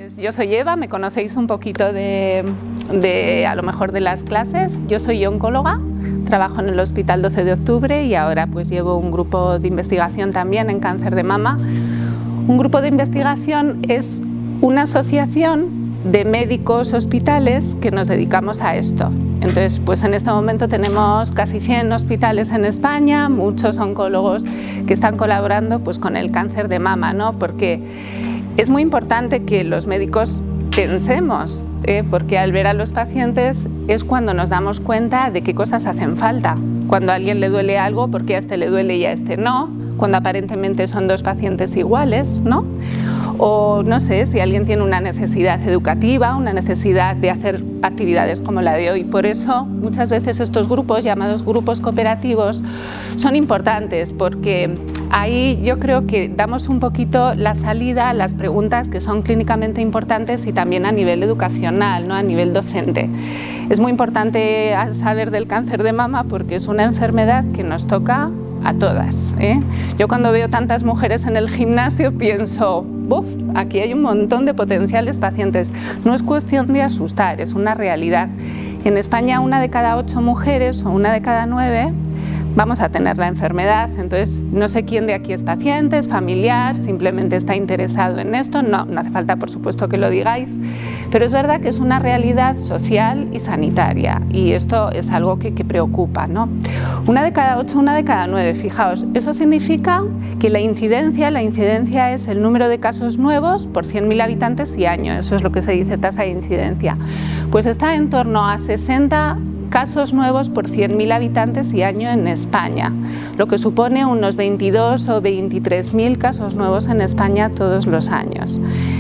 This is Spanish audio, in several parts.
Pues yo soy Eva, me conocéis un poquito de a lo mejor de las clases. Yo soy oncóloga, trabajo en el Hospital 12 de Octubre y ahora pues llevo un grupo de investigación también en cáncer de mama. Un grupo de investigación es una asociación de médicos hospitales que nos dedicamos a esto. Entonces, pues en este momento tenemos casi 100 hospitales en España, muchos oncólogos que están colaborando pues con el cáncer de mama, ¿no? Porque es muy importante que los médicos pensemos, porque al ver a los pacientes es cuando nos damos cuenta de qué cosas hacen falta. Cuando a alguien le duele algo, ¿por qué a este le duele y a este no? Cuando aparentemente son dos pacientes iguales, ¿no? O no sé, si alguien tiene una necesidad educativa, una necesidad de hacer actividades como la de hoy. Por eso muchas veces estos grupos, llamados grupos cooperativos, son importantes porque ahí yo creo que damos un poquito la salida a las preguntas que son clínicamente importantes y también a nivel educacional, ¿no? A nivel docente. Es muy importante saber del cáncer de mama porque es una enfermedad que nos toca a todas, ¿eh? Yo cuando veo tantas mujeres en el gimnasio pienso, ¡buf! Aquí hay un montón de potenciales pacientes. No es cuestión de asustar, es una realidad. En España 1 de cada 8 mujeres o 1 de cada 9 vamos a tener la enfermedad. Entonces no sé quién de aquí es paciente, es familiar, simplemente está interesado en esto. No hace falta por supuesto que lo digáis, pero es verdad que es una realidad social y sanitaria y esto es algo que preocupa, ¿no? 1 de cada 8, 1 de cada 9, fijaos, eso significa que la incidencia es el número de casos nuevos por 100.000 habitantes y año, eso es lo que se dice tasa de incidencia, pues está en torno a 60 casos nuevos por 100.000 habitantes y año en España, lo que supone unos 22 o 23.000 casos nuevos en España todos los años.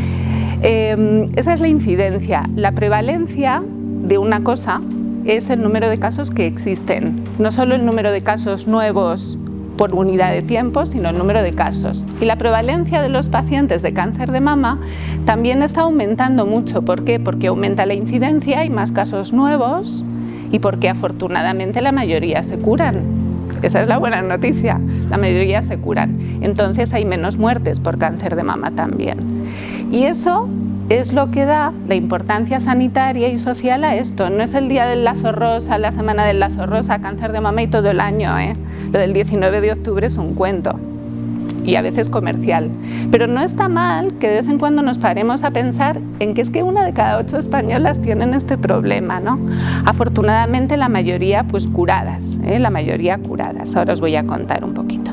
Esa es la incidencia. La prevalencia de una cosa es el número de casos que existen, no solo el número de casos nuevos por unidad de tiempo, sino el número de casos. Y la prevalencia de los pacientes de cáncer de mama también está aumentando mucho. ¿Por qué? Porque aumenta la incidencia, hay más casos nuevos y porque afortunadamente la mayoría se curan. Esa es la buena noticia, la mayoría se curan. Entonces hay menos muertes por cáncer de mama también. Y eso es lo que da la importancia sanitaria y social a esto. No es el día del lazo rosa, la semana del lazo rosa, cáncer de mama y todo el año, ¿eh? Lo del 19 de octubre es un cuento y a veces comercial. Pero no está mal que de vez en cuando nos paremos a pensar en que es que 1 de cada 8 españolas tienen este problema, ¿no? Afortunadamente la mayoría pues curadas, la mayoría curadas. Ahora os voy a contar un poquito.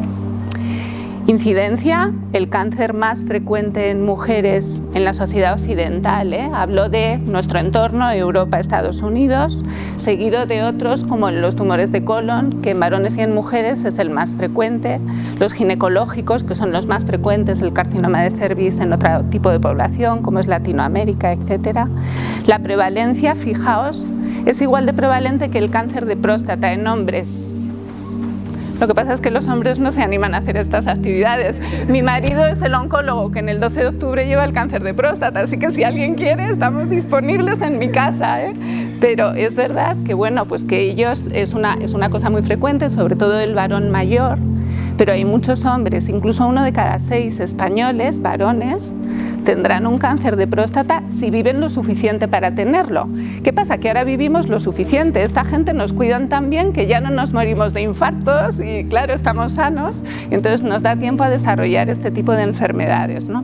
Incidencia, el cáncer más frecuente en mujeres en la sociedad occidental, hablo de nuestro entorno, Europa, Estados Unidos, seguido de otros como los tumores de colon, que en varones y en mujeres es el más frecuente, los ginecológicos, que son los más frecuentes, el carcinoma de cervix en otro tipo de población, como es Latinoamérica, etc. La prevalencia, fijaos, es igual de prevalente que el cáncer de próstata en hombres. Lo que pasa es que los hombres no se animan a hacer estas actividades. Mi marido es el oncólogo que en el 12 de octubre lleva el cáncer de próstata, así que si alguien quiere, estamos disponibles en mi casa, ¿eh? Pero es verdad que, bueno, pues que ellos es una cosa muy frecuente, sobre todo el varón mayor, pero hay muchos hombres, incluso 1 de cada 6 españoles, varones, tendrán un cáncer de próstata si viven lo suficiente para tenerlo. ¿Qué pasa? Que ahora vivimos lo suficiente. Esta gente nos cuidan tan bien que ya no nos morimos de infartos y, claro, estamos sanos. Entonces nos da tiempo a desarrollar este tipo de enfermedades, ¿no?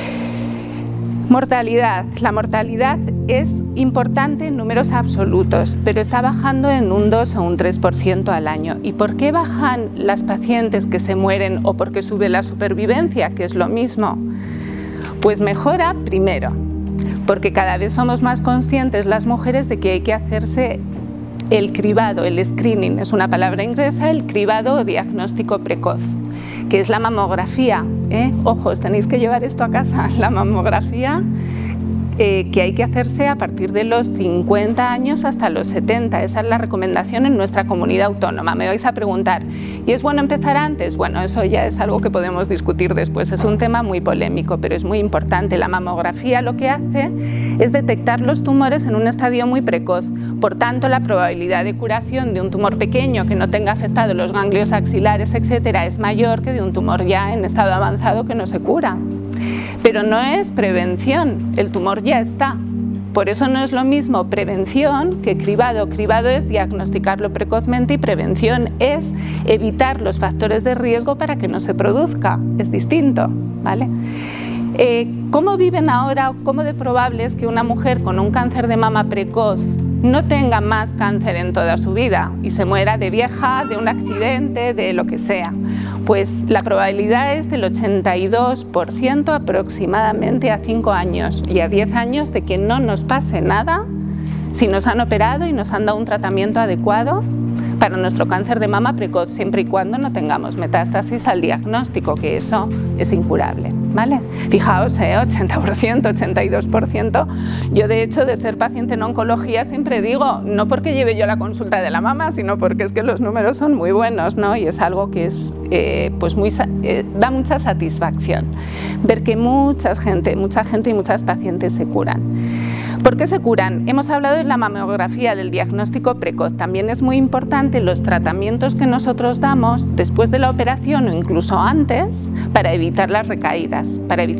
Mortalidad. La mortalidad es importante en números absolutos, pero está bajando en un 2 o un 3% al año. ¿Y por qué bajan las pacientes que se mueren o por qué sube la supervivencia, que es lo mismo? Pues mejora primero, porque cada vez somos más conscientes las mujeres de que hay que hacerse el cribado, el screening, es una palabra inglesa, el cribado o diagnóstico precoz, que es la mamografía, Ojos, tenéis que llevar esto a casa, la mamografía que hay que hacerse a partir de los 50 años hasta los 70. Esa es la recomendación en nuestra comunidad autónoma. Me vais a preguntar, ¿y es bueno empezar antes? Bueno, eso ya es algo que podemos discutir después. Es un tema muy polémico, pero es muy importante. La mamografía lo que hace es detectar los tumores en un estadio muy precoz. Por tanto, la probabilidad de curación de un tumor pequeño que no tenga afectados los ganglios axilares, etcétera, es mayor que de un tumor ya en estado avanzado que no se cura. Pero no es prevención, el tumor ya está. Por eso no es lo mismo prevención que cribado. Cribado es diagnosticarlo precozmente y prevención es evitar los factores de riesgo para que no se produzca. Es distinto, ¿vale? ¿Cómo viven ahora? ¿Cómo de probable es que una mujer con un cáncer de mama precoz no tenga más cáncer en toda su vida y se muera de vieja, de un accidente, de lo que sea? Pues la probabilidad es del 82% aproximadamente a 5 años y a 10 años de que no nos pase nada si nos han operado y nos han dado un tratamiento adecuado para nuestro cáncer de mama precoz, siempre y cuando no tengamos metástasis al diagnóstico, que eso es incurable, ¿vale? Fijaos, 80%, 82%. Yo, de hecho, de ser paciente en oncología, siempre digo, no porque lleve yo la consulta de la mama, sino porque es que los números son muy buenos, ¿no? Y es algo que es, pues da mucha satisfacción ver que mucha gente y muchas pacientes se curan. ¿Por qué se curan? Hemos hablado de la mamografía, del diagnóstico precoz. También es muy importante los tratamientos que nosotros damos después de la operación o incluso antes para evitar las recaídas.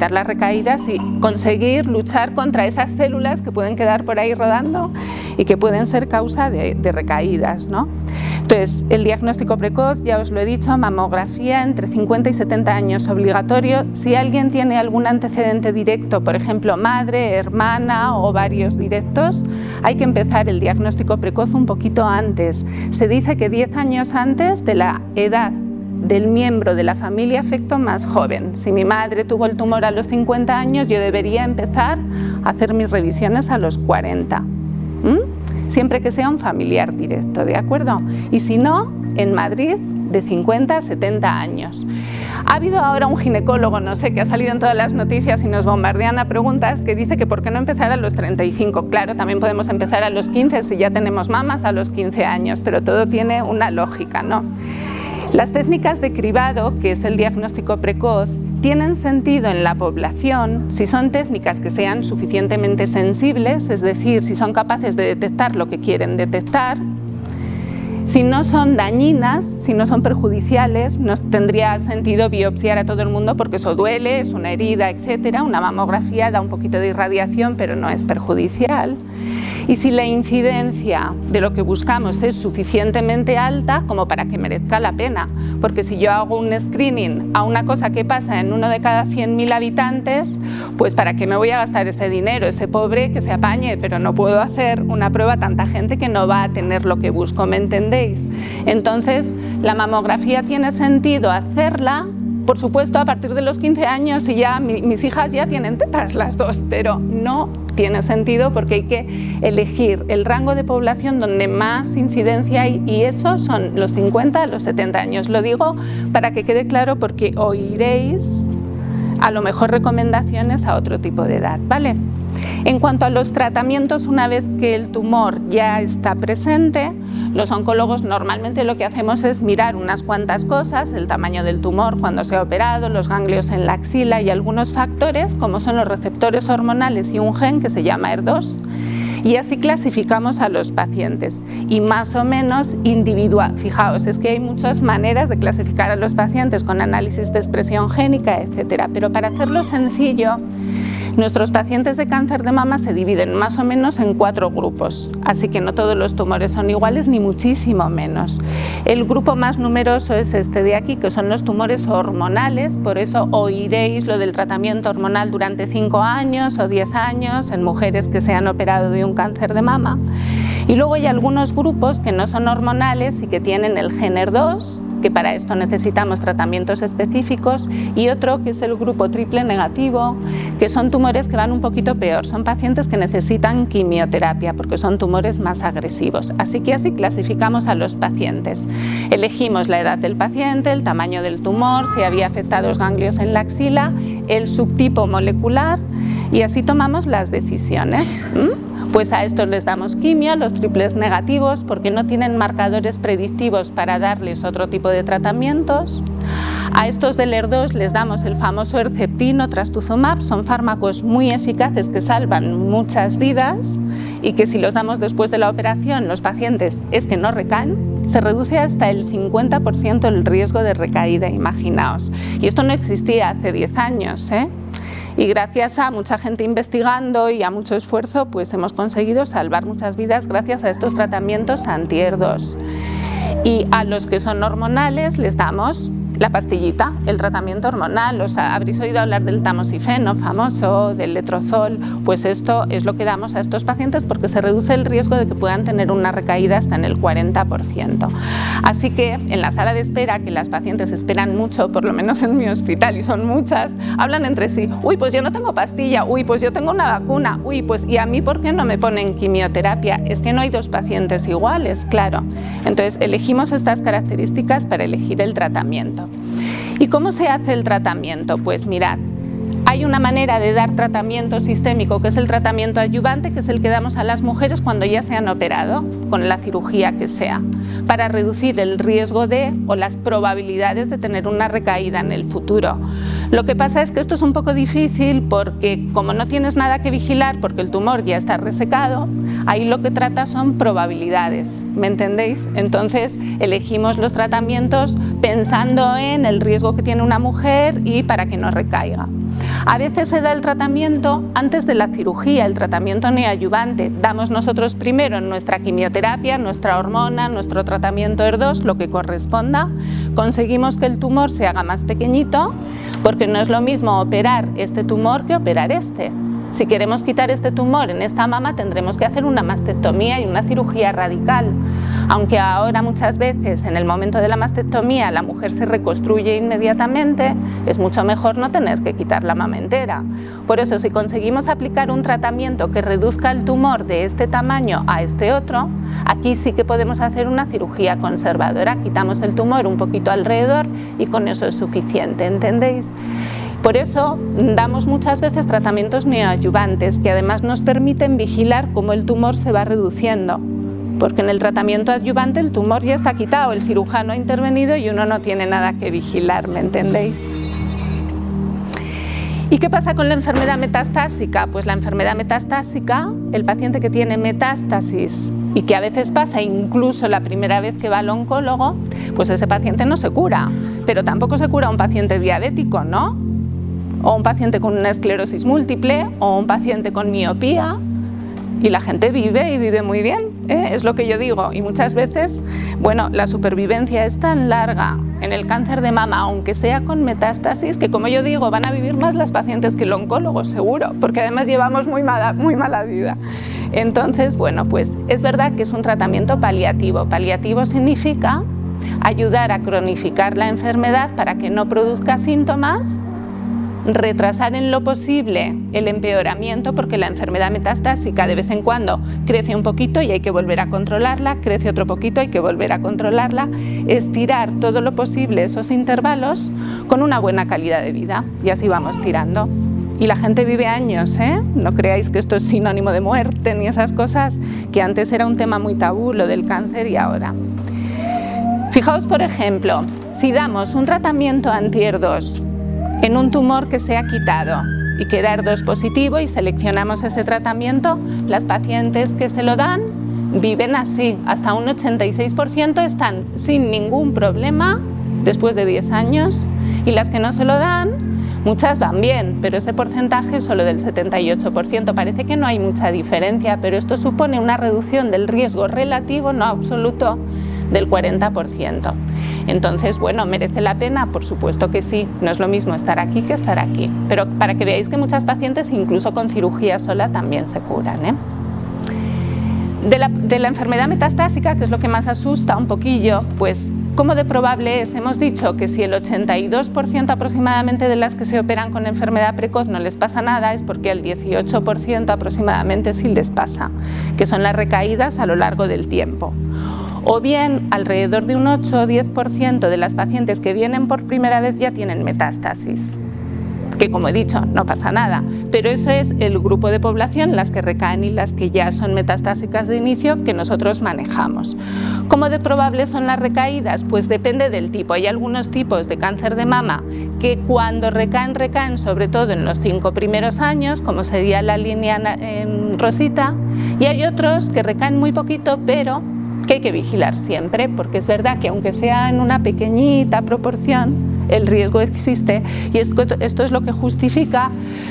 Y conseguir luchar contra esas células que pueden quedar por ahí rodando y que pueden ser causa de recaídas, ¿no? Entonces, el diagnóstico precoz, ya os lo he dicho, mamografía entre 50 y 70 años obligatorio. Si alguien tiene algún antecedente directo, por ejemplo, madre, hermana o varios directos, hay que empezar el diagnóstico precoz un poquito antes. Se dice que 10 años antes de la edad del miembro de la familia afecto más joven. Si mi madre tuvo el tumor a los 50 años, yo debería empezar a hacer mis revisiones a los 40. Siempre que sea un familiar directo, ¿de acuerdo? Y si no, en Madrid, de 50 a 70 años. Ha habido ahora un ginecólogo, no sé, que ha salido en todas las noticias y nos bombardean a preguntas, que dice que por qué no empezar a los 35. Claro, también podemos empezar a los 15 si ya tenemos mamas a los 15 años, pero todo tiene una lógica, ¿no? Las técnicas de cribado, que es el diagnóstico precoz, tienen sentido en la población si son técnicas que sean suficientemente sensibles, es decir, si son capaces de detectar lo que quieren detectar. Si no son dañinas, si no son perjudiciales, no tendría sentido biopsiar a todo el mundo porque eso duele, es una herida, etc. Una mamografía da un poquito de irradiación, pero no es perjudicial. Y si la incidencia de lo que buscamos es suficientemente alta como para que merezca la pena, porque si yo hago un screening a una cosa que pasa en 1 de cada 100.000 habitantes, pues ¿para qué me voy a gastar ese dinero? Ese pobre que se apañe, pero no puedo hacer una prueba a tanta gente que no va a tener lo que busco, ¿me entendéis? Entonces, la mamografía tiene sentido hacerla, por supuesto, a partir de los 15 años y ya mis hijas ya tienen tetas las dos, pero no tiene sentido porque hay que elegir el rango de población donde más incidencia hay y eso son los 50 a los 70 años. Lo digo para que quede claro porque oiréis a lo mejor recomendaciones a otro tipo de edad, ¿vale? En cuanto a los tratamientos, una vez que el tumor ya está presente, los oncólogos normalmente lo que hacemos es mirar unas cuantas cosas, el tamaño del tumor cuando se ha operado, los ganglios en la axila y algunos factores como son los receptores hormonales y un gen que se llama ER2. Y así clasificamos a los pacientes y más o menos individual. Fijaos, es que hay muchas maneras de clasificar a los pacientes con análisis de expresión génica, etc. Pero para hacerlo sencillo, nuestros pacientes de cáncer de mama se dividen más o menos en 4 grupos, así que no todos los tumores son iguales ni muchísimo menos. El grupo más numeroso es este de aquí, que son los tumores hormonales, por eso oiréis lo del tratamiento hormonal durante 5 años o 10 años en mujeres que se han operado de un cáncer de mama. Y luego hay algunos grupos que no son hormonales y que tienen el gen ER2, que para esto necesitamos tratamientos específicos, y otro que es el grupo triple negativo, que son tumores que van un poquito peor, son pacientes que necesitan quimioterapia porque son tumores más agresivos. Así que así clasificamos a los pacientes. Elegimos la edad del paciente, el tamaño del tumor, si había afectados ganglios en la axila, el subtipo molecular y así tomamos las decisiones. Pues a estos les damos quimio, los triples negativos, porque no tienen marcadores predictivos para darles otro tipo de tratamientos. A estos del ER2 les damos el famoso Herceptin o Trastuzumab, son fármacos muy eficaces que salvan muchas vidas y que si los damos después de la operación los pacientes es que no recaen, se reduce hasta el 50% el riesgo de recaída, imaginaos. Y esto no existía hace 10 años, ¿eh? Y gracias a mucha gente investigando y a mucho esfuerzo, pues hemos conseguido salvar muchas vidas gracias a estos tratamientos anti-HER2. Y a los que son hormonales les damos la pastillita, el tratamiento hormonal. O sea, habréis oído hablar del tamoxifeno famoso, del letrozol. Pues esto es lo que damos a estos pacientes porque se reduce el riesgo de que puedan tener una recaída hasta en el 40%. Así que en la sala de espera, que las pacientes esperan mucho, por lo menos en mi hospital, y son muchas, hablan entre sí: uy, pues yo no tengo pastilla, uy, pues yo tengo una vacuna, uy, pues ¿y a mí por qué no me ponen quimioterapia? Es que no hay dos pacientes iguales, claro. Entonces elegimos estas características para elegir el tratamiento. ¿Y cómo se hace el tratamiento? Pues mirad, hay una manera de dar tratamiento sistémico, que es el tratamiento adyuvante, que es el que damos a las mujeres cuando ya se han operado, con la cirugía que sea, para reducir el riesgo de o las probabilidades de tener una recaída en el futuro. Lo que pasa es que esto es un poco difícil porque como no tienes nada que vigilar porque el tumor ya está resecado, ahí lo que trata son probabilidades, ¿me entendéis? Entonces elegimos los tratamientos pensando en el riesgo que tiene una mujer y para que no recaiga. A veces se da el tratamiento antes de la cirugía, el tratamiento neoadyuvante. Damos nosotros primero nuestra quimioterapia, nuestra hormona, nuestro tratamiento HER2, lo que corresponda. Conseguimos que el tumor se haga más pequeñito, porque no es lo mismo operar este tumor que operar este. Si queremos quitar este tumor en esta mama, tendremos que hacer una mastectomía y una cirugía radical. Aunque ahora muchas veces en el momento de la mastectomía la mujer se reconstruye inmediatamente, es mucho mejor no tener que quitar la mama entera. Por eso, si conseguimos aplicar un tratamiento que reduzca el tumor de este tamaño a este otro, aquí sí que podemos hacer una cirugía conservadora. Quitamos el tumor un poquito alrededor y con eso es suficiente, ¿entendéis? Por eso damos muchas veces tratamientos neoadyuvantes que además nos permiten vigilar cómo el tumor se va reduciendo. Porque en el tratamiento adyuvante el tumor ya está quitado, el cirujano ha intervenido y uno no tiene nada que vigilar, ¿me entendéis? ¿Y qué pasa con la enfermedad metastásica? Pues la enfermedad metastásica, el paciente que tiene metástasis y que a veces pasa incluso la primera vez que va al oncólogo, pues ese paciente no se cura, pero tampoco se cura un paciente diabético, ¿no? O un paciente con una esclerosis múltiple, o un paciente con miopía, y la gente vive y vive muy bien, es lo que yo digo. Y muchas veces, bueno, la supervivencia es tan larga en el cáncer de mama, aunque sea con metástasis, que como yo digo, van a vivir más las pacientes que el oncólogo, seguro, porque además llevamos muy mala vida. Entonces, bueno, pues es verdad que es un tratamiento paliativo. Paliativo significa ayudar a cronificar la enfermedad para que no produzca síntomas, retrasar en lo posible el empeoramiento, porque la enfermedad metastásica de vez en cuando crece un poquito y hay que volver a controlarla, crece otro poquito y hay que volver a controlarla, estirar todo lo posible esos intervalos con una buena calidad de vida, y así vamos tirando. Y la gente vive años, ¿eh? No creáis que esto es sinónimo de muerte ni esas cosas, que antes era un tema muy tabú, lo del cáncer, y ahora. Fijaos, por ejemplo, si damos un tratamiento anti-HER2 en un tumor que se ha quitado y que era HER2 positivo y seleccionamos ese tratamiento, las pacientes que se lo dan viven así, hasta un 86% están sin ningún problema después de 10 años, y las que no se lo dan, muchas van bien, pero ese porcentaje es solo del 78%. Parece que no hay mucha diferencia, pero esto supone una reducción del riesgo relativo, no absoluto, del 40%. Entonces, bueno, ¿merece la pena? Por supuesto que sí, no es lo mismo estar aquí que estar aquí, pero para que veáis que muchas pacientes, incluso con cirugía sola, también se curan, ¿eh? De la enfermedad metastásica, que es lo que más asusta un poquillo, pues ¿cómo de probable es? Hemos dicho que si el 82% aproximadamente de las que se operan con enfermedad precoz no les pasa nada, es porque al 18% aproximadamente sí les pasa, que son las recaídas a lo largo del tiempo. O bien, alrededor de un 8 o 10% de las pacientes que vienen por primera vez ya tienen metástasis, que como he dicho, no pasa nada, pero eso es el grupo de población, las que recaen y las que ya son metastásicas de inicio, que nosotros manejamos. ¿Cómo de probables son las recaídas? Pues depende del tipo. Hay algunos tipos de cáncer de mama que cuando recaen sobre todo en los 5 primeros años, como sería la línea rosita, y hay otros que recaen muy poquito, pero que hay que vigilar siempre, porque es verdad que aunque sea en una pequeñita proporción, el riesgo existe, y esto es lo que justifica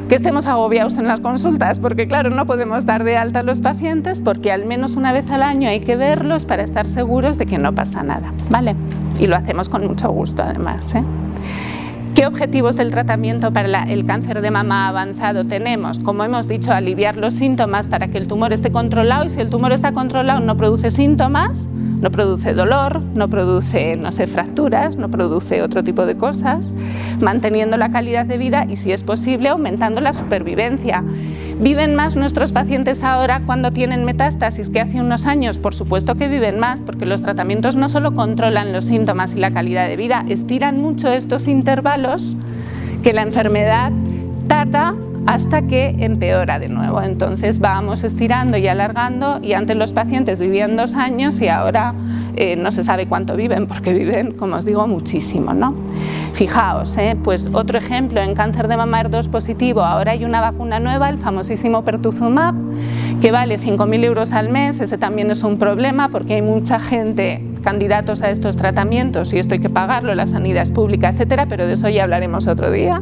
que estemos agobiados en las consultas, porque claro, no podemos dar de alta a los pacientes porque al menos una vez al año hay que verlos para estar seguros de que no pasa nada, ¿vale? Y lo hacemos con mucho gusto además, ¿eh? ¿Qué objetivos del tratamiento para el cáncer de mama avanzado tenemos? Como hemos dicho, aliviar los síntomas para que el tumor esté controlado, y si el tumor está controlado no produce síntomas, no produce dolor, no produce, no sé, fracturas, no produce otro tipo de cosas, manteniendo la calidad de vida y, si es posible, aumentando la supervivencia. ¿Viven más nuestros pacientes ahora cuando tienen metástasis que hace unos años? Por supuesto que viven más, porque los tratamientos no solo controlan los síntomas y la calidad de vida, estiran mucho estos intervalos que la enfermedad tarda hasta que empeora de nuevo. Entonces vamos estirando y alargando, y antes los pacientes vivían 2 años y ahora no se sabe cuánto viven, porque viven, como os digo, muchísimo, ¿no? Fijaos, pues otro ejemplo, en cáncer de mama HER2 positivo, ahora hay una vacuna nueva, el famosísimo pertuzumab, que vale 5.000 euros al mes. Ese también es un problema porque hay mucha gente candidatos a estos tratamientos y esto hay que pagarlo, la sanidad es pública, etcétera, pero de eso ya hablaremos otro día.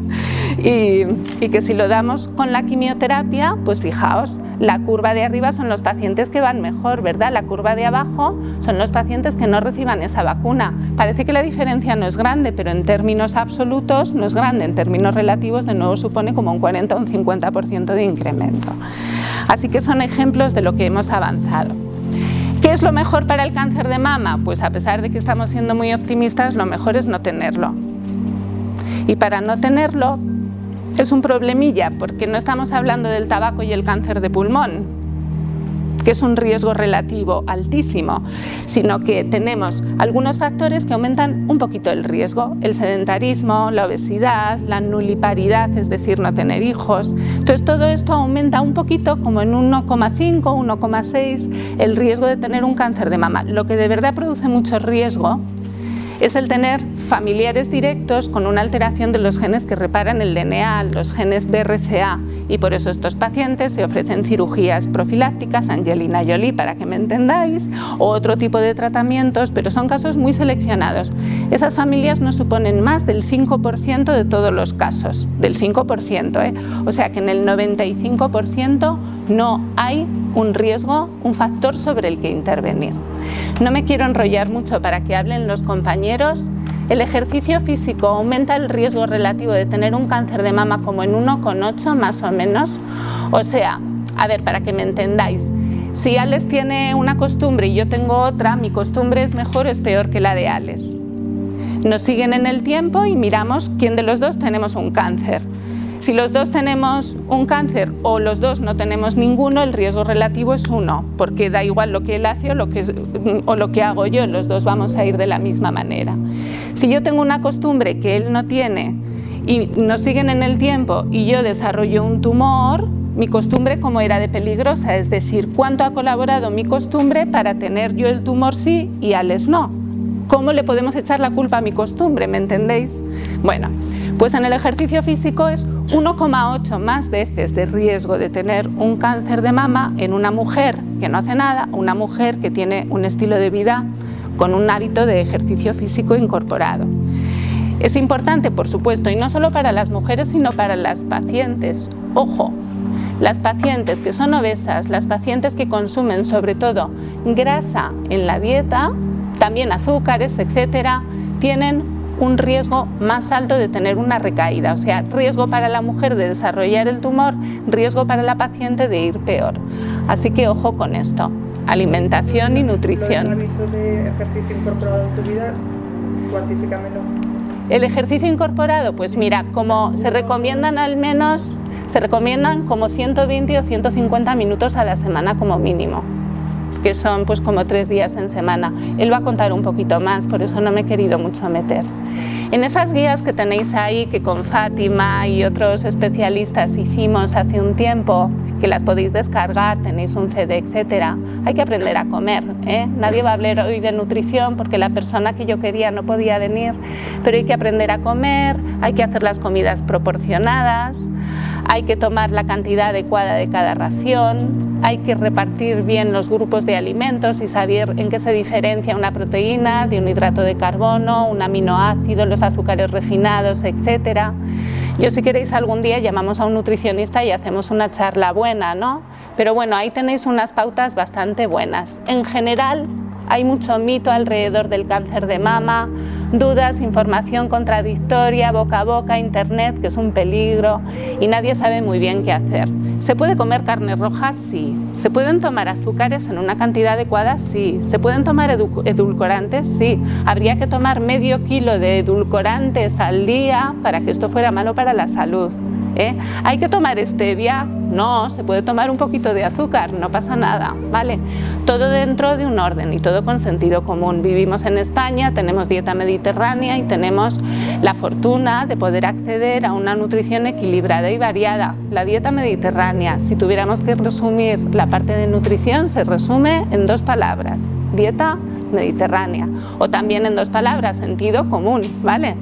Y que si lo damos con la quimioterapia, pues fijaos, la curva de arriba son los pacientes que van mejor, ¿verdad? La curva de abajo son los pacientes que no reciban esa vacuna. Parece que la diferencia no es grande, pero en términos absolutos no es grande, en términos relativos de nuevo supone como un 40 o un 50% de incremento. Así que son ejemplos de lo que hemos avanzado. ¿Qué es lo mejor para el cáncer de mama? Pues a pesar de que estamos siendo muy optimistas, lo mejor es no tenerlo. Y para no tenerlo es un problemilla, porque no estamos hablando del tabaco y el cáncer de pulmón, que es un riesgo relativo altísimo, sino que tenemos algunos factores que aumentan un poquito el riesgo: el sedentarismo, la obesidad, la nuliparidad, es decir, no tener hijos. Entonces todo esto aumenta un poquito, como en 1,5, 1,6, el riesgo de tener un cáncer de mama. Lo que de verdad produce mucho riesgo es el tener familiares directos con una alteración de los genes que reparan el DNA, los genes BRCA, y por eso estos pacientes se ofrecen cirugías profilácticas, Angelina Jolie, para que me entendáis, o otro tipo de tratamientos, pero son casos muy seleccionados. Esas familias no suponen más del 5% de todos los casos, del 5%, ¿eh? O sea que en el 95% no hay un riesgo, un factor sobre el que intervenir. No me quiero enrollar mucho para que hablen los compañeros. El ejercicio físico aumenta el riesgo relativo de tener un cáncer de mama como en 1,8 más o menos. O sea, a ver, para que me entendáis, si Alex tiene una costumbre y yo tengo otra, mi costumbre es mejor o es peor que la de Alex. Nos siguen en el tiempo y miramos quién de los dos tenemos un cáncer. Si los dos tenemos un cáncer o los dos no tenemos ninguno, el riesgo relativo es 1, porque da igual lo que él hace o lo que hago yo, los dos vamos a ir de la misma manera. Si yo tengo una costumbre que él no tiene y nos siguen en el tiempo y yo desarrollo un tumor, mi costumbre como era de peligrosa, es decir, cuánto ha colaborado mi costumbre para tener yo el tumor sí y Alex no. ¿Cómo le podemos echar la culpa a mi costumbre? ¿Me entendéis? Bueno, pues en el ejercicio físico es 1,8 más veces de riesgo de tener un cáncer de mama en una mujer que no hace nada, una mujer que tiene un estilo de vida con un hábito de ejercicio físico incorporado. Es importante, por supuesto, y no solo para las mujeres, sino para las pacientes. Ojo, las pacientes que son obesas, las pacientes que consumen sobre todo grasa en la dieta, también azúcares, etcétera, tienen un riesgo más alto de tener una recaída, o sea, riesgo para la mujer de desarrollar el tumor, riesgo para la paciente de ir peor. Así que ojo con esto, alimentación y nutrición. ¿El hábito de ejercicio incorporado en tu vida? Cuantifícamelo. El ejercicio incorporado, pues mira, como se recomiendan como 120 o 150 minutos a la semana como mínimo, que son pues como 3 días en semana. Él va a contar un poquito más, por eso no me he querido mucho meter. En esas guías que tenéis ahí, que con Fátima y otros especialistas hicimos hace un tiempo, que las podéis descargar, tenéis un CD, etcétera, hay que aprender a comer, ¿eh? Nadie va a hablar hoy de nutrición porque la persona que yo quería no podía venir, pero hay que aprender a comer, hay que hacer las comidas proporcionadas, hay que tomar la cantidad adecuada de cada ración, hay que repartir bien los grupos de alimentos y saber en qué se diferencia una proteína de un hidrato de carbono, un aminoácido, los azúcares refinados, etcétera. Yo, si queréis, algún día llamamos a un nutricionista y hacemos una charla buena, ¿no? Pero bueno, ahí tenéis unas pautas bastante buenas. En general, hay mucho mito alrededor del cáncer de mama, dudas, información contradictoria, boca a boca, internet, que es un peligro, y nadie sabe muy bien qué hacer. ¿Se puede comer carne roja? Sí. ¿Se pueden tomar azúcares en una cantidad adecuada? Sí. ¿Se pueden tomar edulcorantes? Sí. ¿Habría que tomar medio kilo de edulcorantes al día para que esto fuera malo para la salud? ¿Hay que tomar stevia? No, se puede tomar un poquito de azúcar, no pasa nada, ¿vale? Todo dentro de un orden y todo con sentido común. Vivimos en España, tenemos dieta mediterránea y tenemos la fortuna de poder acceder a una nutrición equilibrada y variada. La dieta mediterránea, si tuviéramos que resumir la parte de nutrición, se resume en 2 palabras, dieta mediterránea, o también en 2 palabras, sentido común, ¿vale?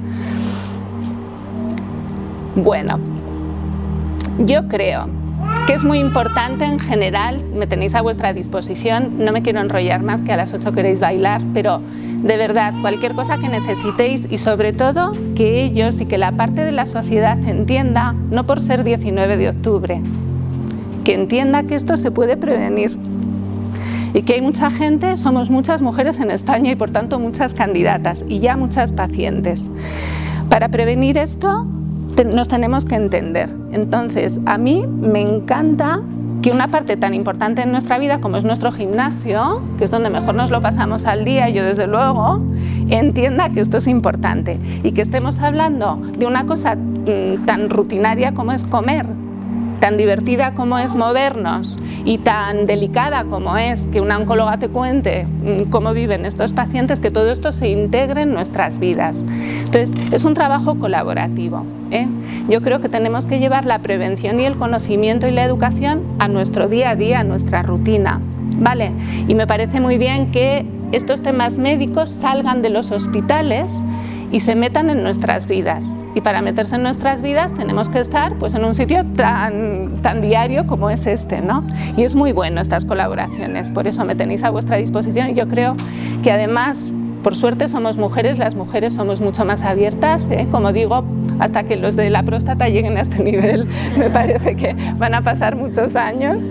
Bueno, yo creo que es muy importante en general, me tenéis a vuestra disposición, no me quiero enrollar más, que a las 8 queréis bailar, pero de verdad, cualquier cosa que necesitéis, y sobre todo que ellos y que la parte de la sociedad entienda, no por ser 19 de octubre, que entienda que esto se puede prevenir y que hay mucha gente, somos muchas mujeres en España y por tanto muchas candidatas y ya muchas pacientes. Para prevenir esto nos tenemos que entender. Entonces, a mí me encanta que una parte tan importante en nuestra vida como es nuestro gimnasio, que es donde mejor nos lo pasamos al día, yo desde luego, entienda que esto es importante y que estemos hablando de una cosa tan rutinaria como es comer, tan divertida como es movernos y tan delicada como es que una oncóloga te cuente cómo viven estos pacientes, que todo esto se integre en nuestras vidas. Entonces, es un trabajo colaborativo, ¿eh? Yo creo que tenemos que llevar la prevención y el conocimiento y la educación a nuestro día a día, a nuestra rutina, ¿vale? Y me parece muy bien que estos temas médicos salgan de los hospitales y se metan en nuestras vidas. Y para meterse en nuestras vidas tenemos que estar pues, en un sitio tan diario como es este, ¿no? Y es muy bueno estas colaboraciones, por eso me tenéis a vuestra disposición. Y yo creo que además, por suerte somos mujeres, las mujeres somos mucho más abiertas, ¿eh? Como digo, hasta que los de la próstata lleguen a este nivel, me parece que van a pasar muchos años.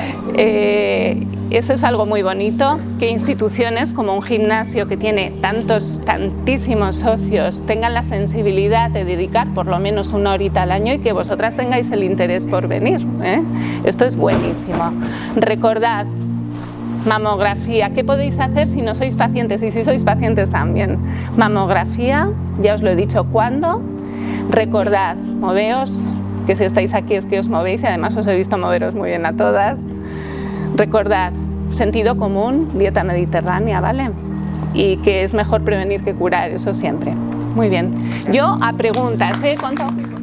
Eso es algo muy bonito, que instituciones como un gimnasio que tiene tantísimos socios tengan la sensibilidad de dedicar por lo menos 1 horita al año y que vosotras tengáis el interés por venir, ¿eh? Esto es buenísimo. Recordad, mamografía, ¿qué podéis hacer si no sois pacientes? Y si sois pacientes también. Mamografía, ya os lo he dicho, ¿cuándo? Recordad, moveos, que si estáis aquí es que os movéis y además os he visto moveros muy bien a todas. Recordad, sentido común, dieta mediterránea, ¿vale? Y que es mejor prevenir que curar, eso siempre. Muy bien. Yo a preguntas, ¿eh? ¿Cuánto?